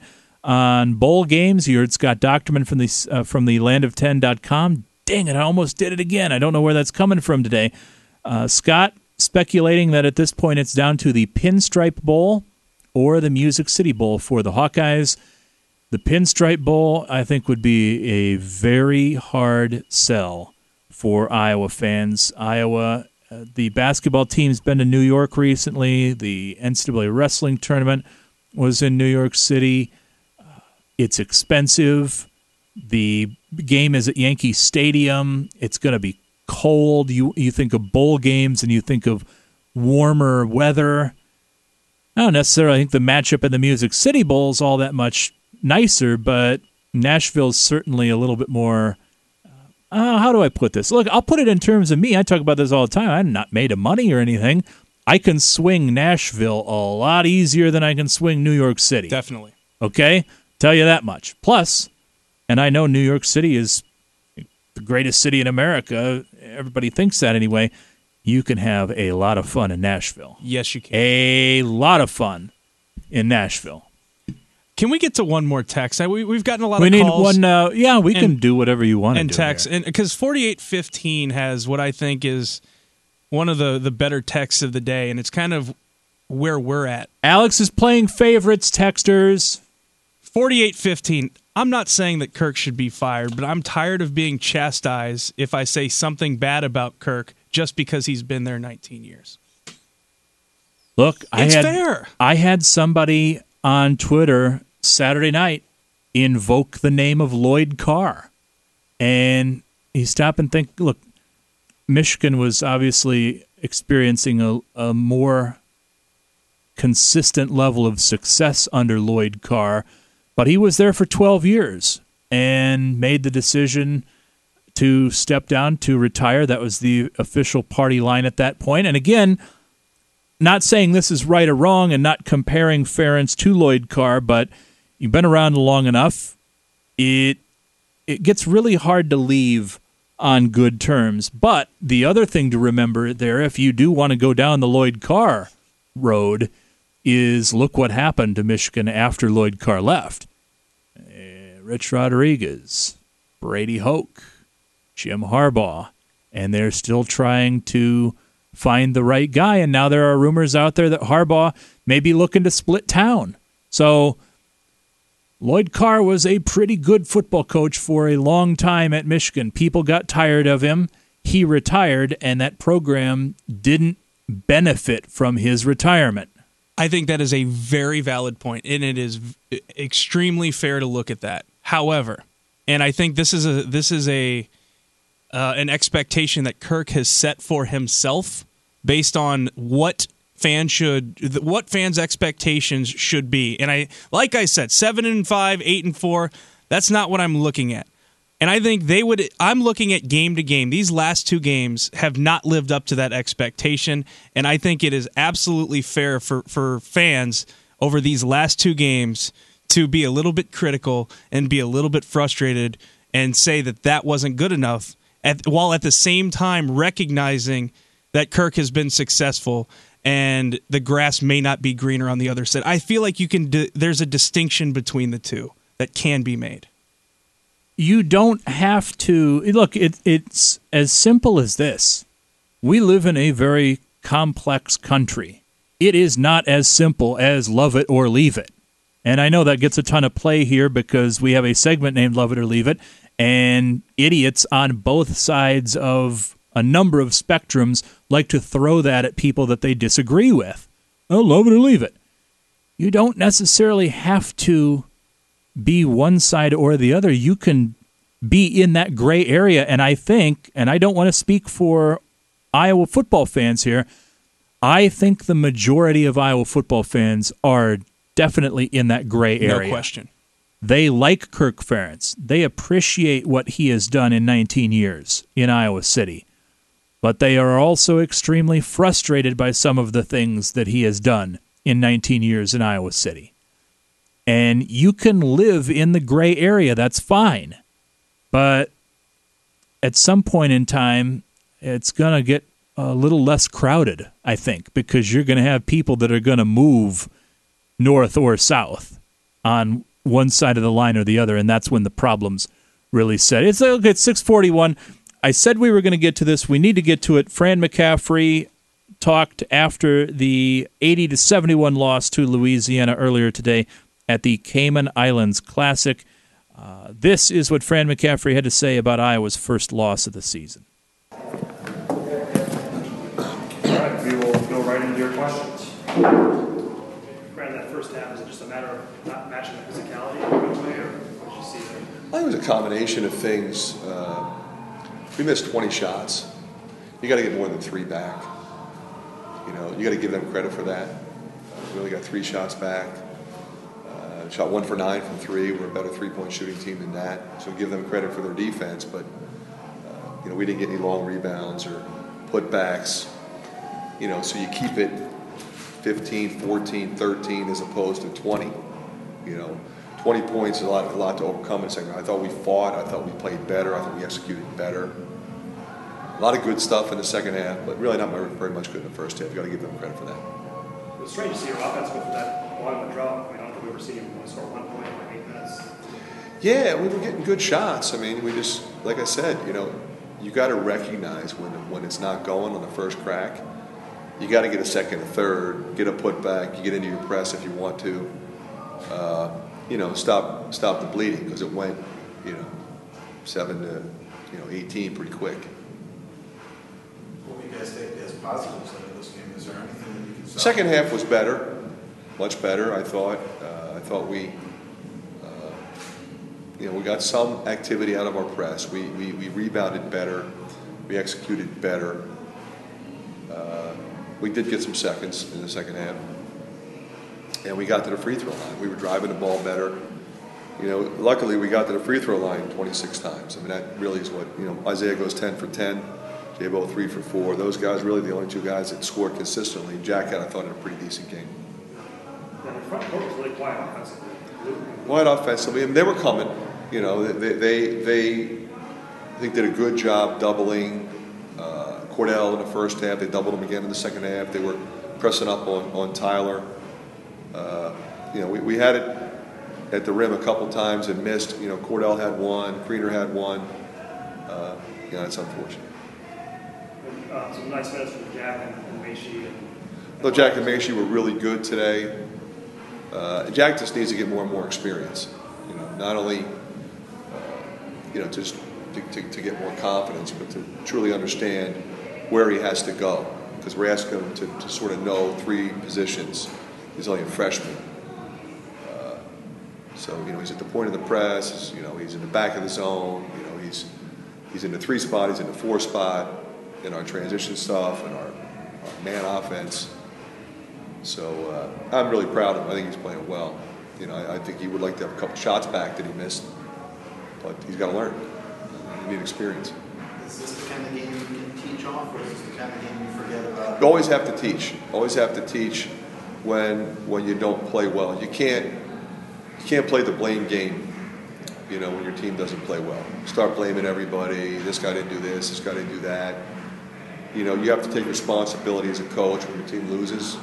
on bowl games. You heard Scott Docterman from the landoften.com. Dang it, I almost did it again. I don't know where that's coming from today. Scott speculating that at this point it's down to the Pinstripe Bowl or the Music City Bowl for the Hawkeyes. The Pinstripe Bowl, I think, would be a very hard sell for Iowa fans. Iowa, the basketball team's been to New York recently. The NCAA wrestling tournament was in New York City. It's expensive. The game is at Yankee Stadium. It's going to be cold. You think of bowl games and you think of warmer weather. I don't necessarily think the matchup in the Music City Bowl is all that much nicer, but Nashville's certainly a little bit more, how do I put this? Look, I'll put it in terms of me. I talk about this all the time. I'm not made of money or anything. I can swing Nashville a lot easier than I can swing New York City. Definitely. Okay? Tell you that much. Plus, and I know New York City is the greatest city in America. Everybody thinks that anyway. You can have a lot of fun in Nashville. Yes, you can. A lot of fun in Nashville. Can we get to one more text? We've gotten a lot we of calls. We need one. We can do whatever you want to do. And text, and because 4815 has what I think is one of the better texts of the day, and it's kind of where we're at. Alex is playing favorites, texters. 4815. I'm not saying that Kirk should be fired, but I'm tired of being chastised if I say something bad about Kirk just because he's been there 19 years. Look, fair. I had somebody on Twitter Saturday night invoke the name of Lloyd Carr. And he stopped and think, look, Michigan was obviously experiencing a more consistent level of success under Lloyd Carr, but he was there for 12 years and made the decision to step down, to retire. That was the official party line at that point. And again, not saying this is right or wrong and not comparing Ferentz to Lloyd Carr, but you've been around long enough. It gets really hard to leave on good terms. But the other thing to remember there, if you do want to go down the Lloyd Carr road, is look what happened to Michigan after Lloyd Carr left. Rich Rodriguez, Brady Hoke, Jim Harbaugh, and they're still trying to find the right guy, and now there are rumors out there that Harbaugh may be looking to split town. So Lloyd Carr was a pretty good football coach for a long time at Michigan. People got tired of him. He retired, and that program didn't benefit from his retirement. I think that is a very valid point, and it is extremely fair to look at that. However, and I think this is an expectation that Kirk has set for himself based on what fans' expectations should be. And like I said, 7-5, 8-4. That's not what I'm looking at. And I think I'm looking at game to game. These last two games have not lived up to that expectation, and I think it is absolutely fair for fans over these last two games to be a little bit critical and be a little bit frustrated and say that wasn't good enough, while at the same time recognizing that Kirk has been successful and the grass may not be greener on the other side. I feel like there's a distinction between the two that can be made. You don't have to look. It's as simple as this. We live in a very complex country. It is not as simple as love it or leave it. And I know that gets a ton of play here because we have a segment named Love It or Leave It, and idiots on both sides of a number of spectrums like to throw that at people that they disagree with. Oh, love it or leave it. You don't necessarily have to be one side or the other. You can be in that gray area, and I think, and I don't want to speak for Iowa football fans here, I think the majority of Iowa football fans are definitely in that gray area. No question. They like Kirk Ferentz. They appreciate what he has done in 19 years in Iowa City. But they are also extremely frustrated by some of the things that he has done in 19 years in Iowa City. And you can live in the gray area, that's fine. But at some point in time, it's going to get a little less crowded, I think, because you're going to have people that are going to move north or south on one side of the line or the other, and that's when the problems really set. It's 6:41. I said we were going to get to this. We need to get to it. Fran McCaffery talked after the 80-71 loss to Louisiana earlier today at the Cayman Islands Classic. This is what Fran McCaffery had to say about Iowa's first loss of the season. All right, we will go right into your questions. Fran, that first half, is it just a matter of not matching the physicality in a good way, or what did you see there? I think it was a combination of things. We missed 20 shots. You got to get more than 3 back. You got to give them credit for that. We only got 3 shots back. Shot 1 for 9 from 3. We're a better 3-point shooting team than that. So give them credit for their defense. But we didn't get any long rebounds or putbacks. So you keep it 15, 14, 13 as opposed to 20. 20 points is a lot to overcome in the second. I thought we fought. I thought we played better. I thought we executed better. A lot of good stuff in the second half, but really not very much good in the first half. You've got to give them credit for that. It was strange to see your offense go through that long of a drought. I don't think we've ever seen him score 1 point in like 8 minutes. Yeah, we were getting good shots. I mean, we just, like I said, you got to recognize when it's not going on the first crack. You got to get a second, a third, get a putback. You get into your press if you want to. Stop the bleeding, because it went, 7 to 18 pretty quick. What do you guys take as positives out of this game? Is there anything that you can say? Second half was better, much better. I thought we, we got some activity out of our press. We rebounded better. We executed better. We did get some seconds in the second half. And we got to the free throw line. We were driving the ball better. Luckily we got to the free throw line 26 times. I mean, that really is what, Isaiah goes 10 for 10. Jabo 3 for 4. Those guys really the only 2 guys that scored consistently. Jack had, I thought, a pretty decent game. Yeah, the front court was really quiet offensively. Quiet offensively. I mean, they were coming. They I think did a good job doubling Cordell in the first half. They doubled him again in the second half. They were pressing up on Tyler. We had it at the rim a couple times and missed. Cordell had 1, Kriener had 1. That's unfortunate. Some nice minutes from Jack and Maishi. Jack and Maishi were really good today. Jack just needs to get more and more experience. Not only just to get more confidence, but to truly understand where he has to go. Because we're asking him to sort of know 3 positions. He's only a freshman. So he's at the point of the press. He's in the back of the zone. He's in the 3 spot. He's in the 4 spot. In our transition stuff and our man offense. So I'm really proud of him. I think he's playing well. I think he would like to have a couple shots back that he missed, but he's got to learn. You need experience. Is this the kind of game you can teach off, or is this the kind of game you forget about? You always have to teach. Always have to teach when you don't play well. You can't play the blame game. When your team doesn't play well. Start blaming everybody. This guy didn't do this. This guy didn't do that. You have to take responsibility as a coach when your team loses.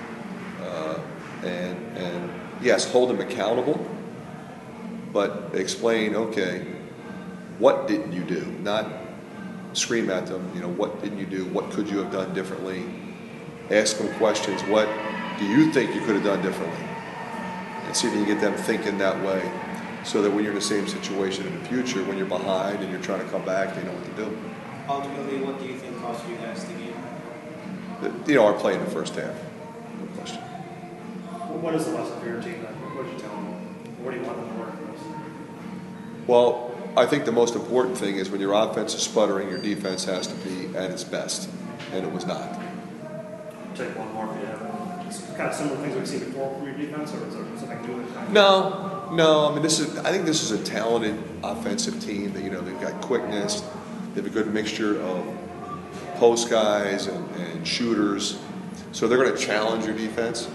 And yes, hold them accountable, but explain, okay, what didn't you do? Not scream at them, what didn't you do? What could you have done differently? Ask them questions. What do you think you could have done differently? And see if you can get them thinking that way, so that when you're in the same situation in the future, when you're behind and you're trying to come back, they know what to do. Ultimately, what do you think cost you guys the game? Our play in the first half. No question. What is the lesson for your team? What did you tell them? What do you want them to work with? Well, I think the most important thing is when your offense is sputtering, your defense has to be at its best, and it was not. I'll take one more if you have it. Just kind of similar things we've seen before from your defense, or is there something new? No. I mean, I think this is a talented offensive team. That they've got quickness. They have a good mixture of post guys and shooters. So they're going to challenge your defense.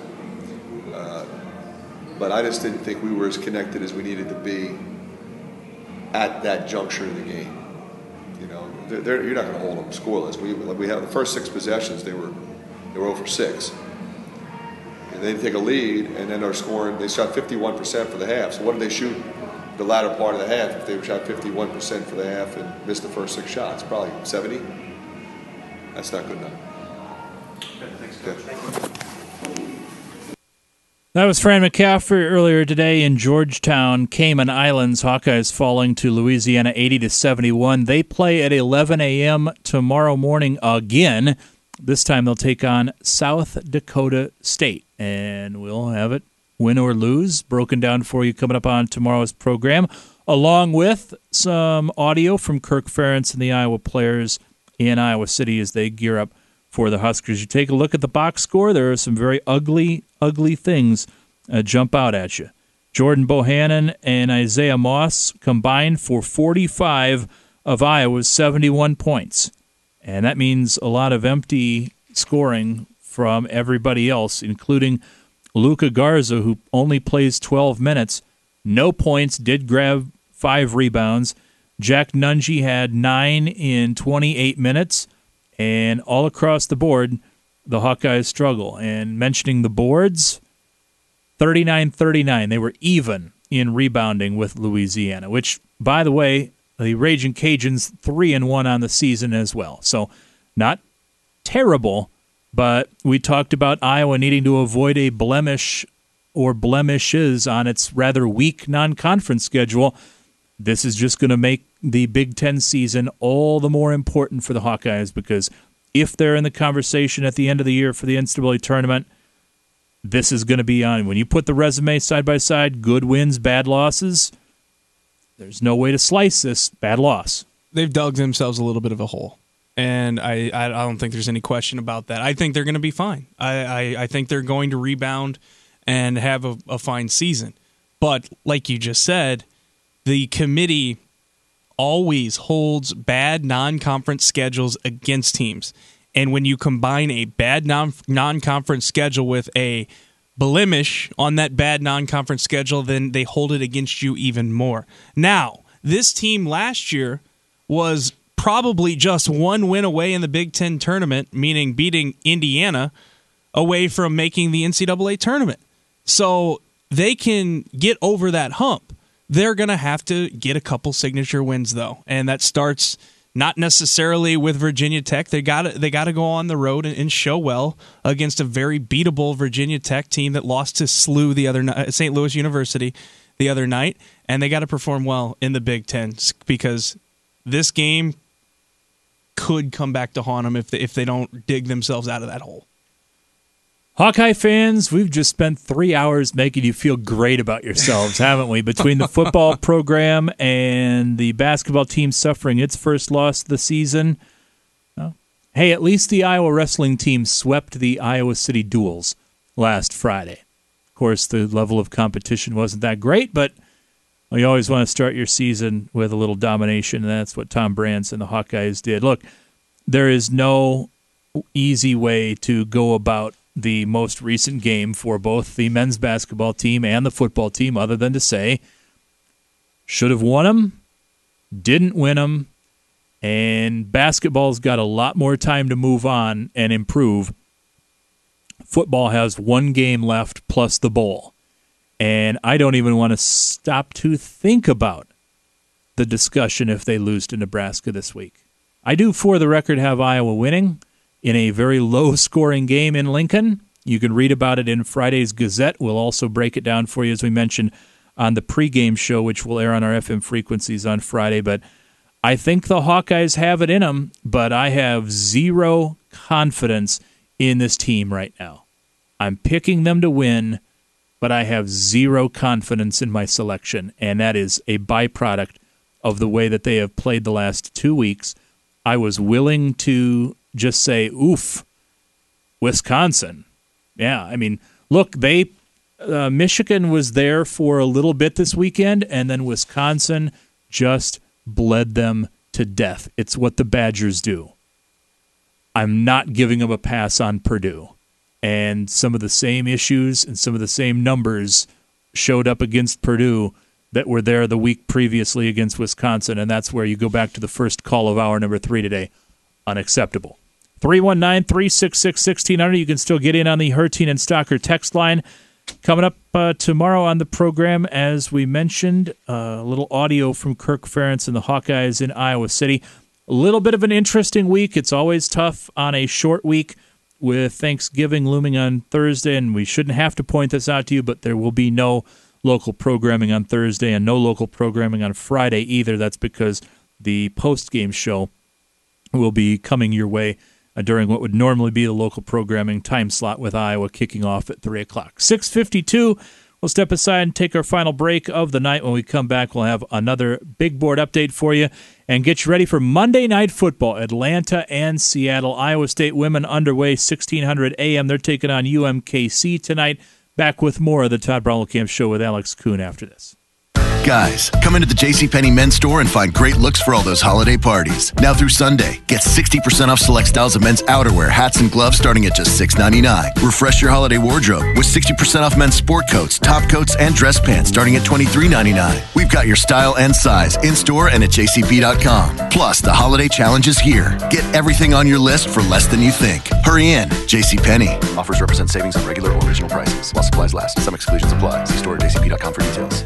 But I just didn't think we were as connected as we needed to be at that juncture of the game. You're not going to hold them scoreless. We have the first 6 possessions. They were over 6. and they take a lead, and then they're scoring. They shot 51% for the half. So what did they shoot the latter part of the half if they shot 51% for the half and missed the first 6 shots? Probably 70. That's not good enough. That was Fran McCaffrey earlier today in Georgetown, Cayman Islands. Hawkeyes falling to Louisiana 80-71. They play at 11 a.m. tomorrow morning again. This time they'll take on South Dakota State, and we'll have it, win or lose, broken down for you coming up on tomorrow's program, along with some audio from Kirk Ferentz and the Iowa players in Iowa City as they gear up for the Huskers. You take a look at the box score, there are some very ugly things jump out at you. Jordan Bohannon and Isaiah Moss combined for 45 of Iowa's 71 points. And that means a lot of empty scoring from everybody else, including Luka Garza, who only plays 12 minutes. No points, did grab 5 rebounds. Jack Nunge had 9 in 28 minutes. And all across the board, the Hawkeyes struggle. And mentioning the boards, 39-39. They were even in rebounding with Louisiana, which, by the way, the Raging Cajuns 3-1 on the season as well. So not terrible, but we talked about Iowa needing to avoid a blemish or blemishes on its rather weak non-conference schedule. This is just going to make the Big Ten season all the more important for the Hawkeyes, because if they're in the conversation at the end of the year for the NCAA tournament, this is going to be on. When you put the resume side by side, good wins, bad losses, there's no way to slice this. Bad loss. They've dug themselves a little bit of a hole, and I don't think there's any question about that. I think they're going to be fine. I think they're going to rebound and have a fine season. But like you just said, the committee always holds bad non-conference schedules against teams. And when you combine a bad non-conference schedule with a blemish on that bad non-conference schedule, then they hold it against you even more. Now, this team last year was probably just one win away in the Big Ten tournament, meaning beating Indiana, away from making the NCAA tournament. So they can get over that hump. They're going to have to get a couple signature wins, though, and that starts not necessarily with Virginia Tech. They got to go on the road and show well against a very beatable Virginia Tech team that lost to SLU the other night, St. Louis University the other night, and they got to perform well in the Big Ten, because this game could come back to haunt them if they don't dig themselves out of that hole. Hawkeye fans, we've just spent 3 hours making you feel great about yourselves, haven't we? Between the football program and the basketball team suffering its first loss of the season. Well, hey, at least the Iowa wrestling team swept the Iowa City Duels last Friday. Of course, the level of competition wasn't that great, but you always want to start your season with a little domination, and that's what Tom Brands and the Hawkeyes did. Look, there is no easy way to go about the most recent game for both the men's basketball team and the football team, other than to say, should have won them, didn't win them, and basketball's got a lot more time to move on and improve. Football has one game left plus the bowl, and I don't even want to stop to think about the discussion if they lose to Nebraska this week. I do, for the record, have Iowa winning in a very low-scoring game in Lincoln. You can read about it in Friday's Gazette. We'll also break it down for you, as we mentioned, on the pregame show, which will air on our FM frequencies on Friday. But I think the Hawkeyes have it in them, but I have zero confidence in this team right now. I'm picking them to win, but I have zero confidence in my selection, and that is a byproduct of the way that they have played the last 2 weeks. I was willing to just say, oof, Wisconsin. Yeah, I mean, look, Michigan was there for a little bit this weekend, and then Wisconsin just bled them to death. It's what the Badgers do. I'm not giving them a pass on Purdue. And some of the same issues and some of the same numbers showed up against Purdue that were there the week previously against Wisconsin, and that's where you go back to the first call of hour number 3 today. Unacceptable. 319-366-1600. You can still get in on the Hertine and Stalker text line. Coming up tomorrow on the program, as we mentioned, a little audio from Kirk Ferentz and the Hawkeyes in Iowa City. A little bit of an interesting week. It's always tough on a short week with Thanksgiving looming on Thursday, and we shouldn't have to point this out to you, but there will be no local programming on Thursday and no local programming on Friday either. That's because the post-game show will be coming your way during what would normally be the local programming time slot with Iowa kicking off at 3 o'clock. 6:52, we'll step aside and take our final break of the night. When we come back, we'll have another big board update for you and get you ready for Monday Night Football, Atlanta and Seattle. Iowa State women underway, 1600 a.m. They're taking on UMKC tonight. Back with more of the Todd Brommelkamp Show with Alex Kuhn after this. Guys, come into the JCPenney men's store and find great looks for all those holiday parties. Now through Sunday, get 60% off select styles of men's outerwear, hats, and gloves starting at just $6.99. Refresh your holiday wardrobe with 60% off men's sport coats, top coats, and dress pants starting at $23.99. We've got your style and size in-store and at jcp.com. Plus, the holiday challenge is here. Get everything on your list for less than you think. Hurry in, JCPenney. Offers represent savings on regular or original prices while supplies last. Some exclusions apply. See store at jcp.com for details.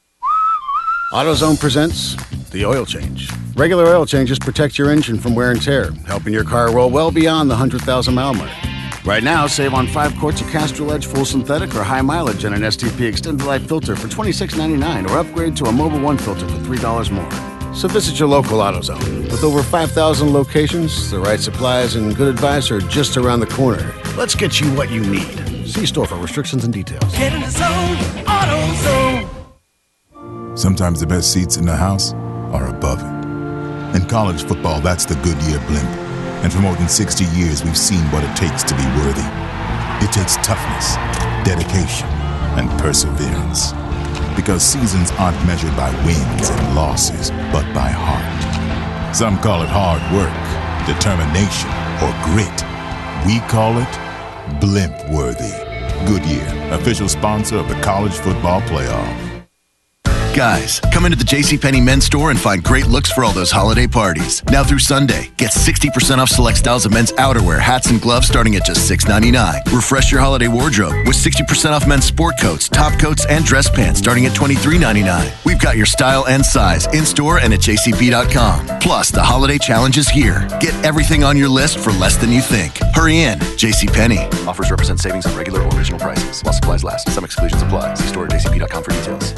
AutoZone presents the oil change. Regular oil changes protect your engine from wear and tear, helping your car roll well beyond the 100,000-mile mark. Right now, save on 5 quarts of Castrol Edge Full Synthetic or High Mileage and an STP Extended Life filter for $26.99 or upgrade to a Mobil 1 filter for $3 more. So visit your local AutoZone. With over 5,000 locations, the right supplies and good advice are just around the corner. Let's get you what you need. See store for restrictions and details. Get in the zone, AutoZone. Sometimes the best seats in the house are above it. In college football, that's the Goodyear blimp. And for more than 60 years, we've seen what it takes to be worthy. It takes toughness, dedication, and perseverance. Because seasons aren't measured by wins and losses, but by heart. Some call it hard work, determination, or grit. We call it Blimp-worthy. Goodyear, official sponsor of the College Football Playoff. Guys, come into the JCPenney men's store and find great looks for all those holiday parties. Now through Sunday, get 60% off select styles of men's outerwear, hats, and gloves starting at just $6.99. Refresh your holiday wardrobe with 60% off men's sport coats, top coats, and dress pants starting at $23.99. We've got your style and size in-store and at jcp.com. Plus, the holiday challenge is here. Get everything on your list for less than you think. Hurry in, JCPenney. Offers represent savings on regular or original prices while supplies last. Some exclusions apply. See store at jcp.com for details.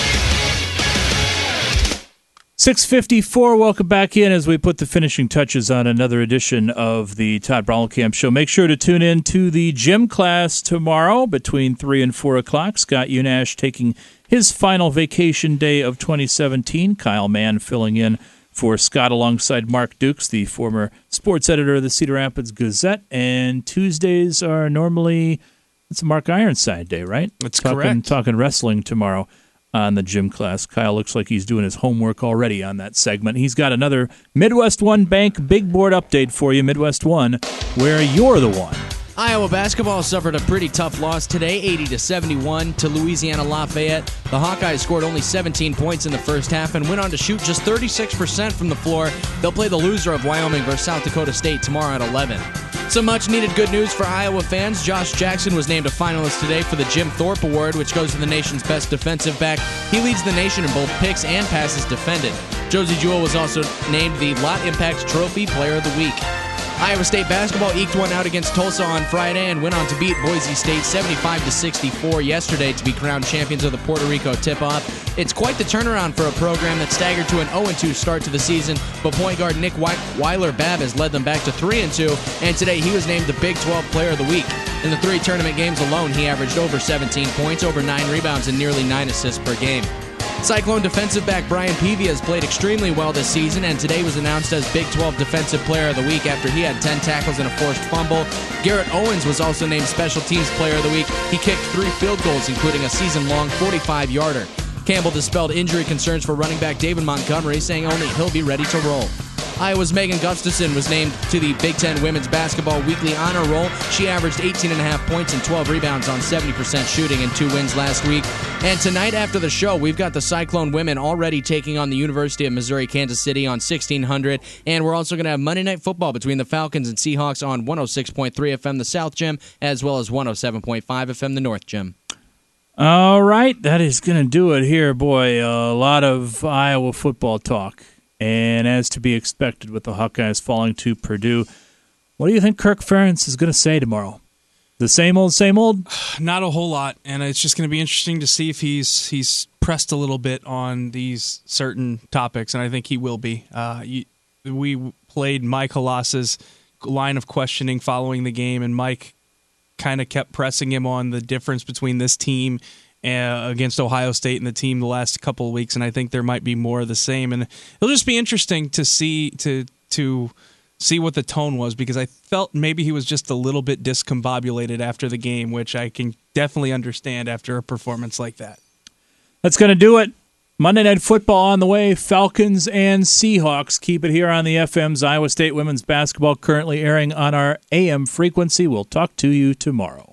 6:54, welcome back in as we put the finishing touches on another edition of the Todd Brommelkamp Show. Make sure to tune in to the gym class tomorrow between 3 and 4 o'clock. Scott Unash taking his final vacation day of 2017. Kyle Mann filling in for Scott alongside Mark Dukes, the former sports editor of the Cedar Rapids Gazette. And Tuesdays are normally, it's a Mark Ironside day, right? That's correct. Talking wrestling tomorrow on the gym class. Kyle looks like he's doing his homework already on that segment. He's got another Midwest One Bank big board update for you, Midwest One, where you're the one. Iowa basketball suffered a pretty tough loss today, 80-71 to Louisiana Lafayette. The Hawkeyes scored only 17 points in the first half and went on to shoot just 36% from the floor. They'll play the loser of Wyoming versus South Dakota State tomorrow at 11. Some much-needed good news for Iowa fans. Josh Jackson was named a finalist today for the Jim Thorpe Award, which goes to the nation's best defensive back. He leads the nation in both picks and passes defended. Josie Jewell was also named the Lot Impact Trophy Player of the Week. Iowa State basketball eked one out against Tulsa on Friday and went on to beat Boise State 75-64 yesterday to be crowned champions of the Puerto Rico tip-off. It's quite the turnaround for a program that staggered to an 0-2 start to the season, but point guard Nick Weiler-Babb has led them back to 3-2, and today he was named the Big 12 Player of the Week. In the 3 tournament games alone, he averaged over 17 points, over 9 rebounds, and nearly 9 assists per game. Cyclone defensive back Brian Peavy has played extremely well this season and today was announced as Big 12 Defensive Player of the Week after he had 10 tackles and a forced fumble. Garrett Owens was also named Special Teams Player of the Week. He kicked 3 field goals, including a season-long 45-yarder. Campbell dispelled injury concerns for running back David Montgomery, saying only he'll be ready to roll. Iowa's Megan Gustafson was named to the Big Ten Women's Basketball Weekly Honor Roll. She averaged 18.5 points and 12 rebounds on 70% shooting in 2 wins last week. And tonight after the show, we've got the Cyclone women already taking on the University of Missouri-Kansas City on 1600. And we're also going to have Monday Night Football between the Falcons and Seahawks on 106.3 FM, the South Gym, as well as 107.5 FM, the North Gym. All right, that is going to do it here, boy. A lot of Iowa football talk. And as to be expected with the Hawkeyes falling to Purdue, what do you think Kirk Ferentz is going to say tomorrow? The same old, same old? Not a whole lot, and it's just going to be interesting to see if he's pressed a little bit on these certain topics, and I think he will be. We played Mike Halas's line of questioning following the game, and Mike kind of kept pressing him on the difference between this team against Ohio State and the team the last couple of weeks, and I think there might be more of the same. And it'll just be interesting to see what the tone was, because I felt maybe he was just a little bit discombobulated after the game, which I can definitely understand after a performance like that. That's going to do it. Monday Night Football on the way. Falcons and Seahawks. Keep it here on the FM's Iowa State women's basketball, currently airing on our AM frequency. We'll talk to you tomorrow.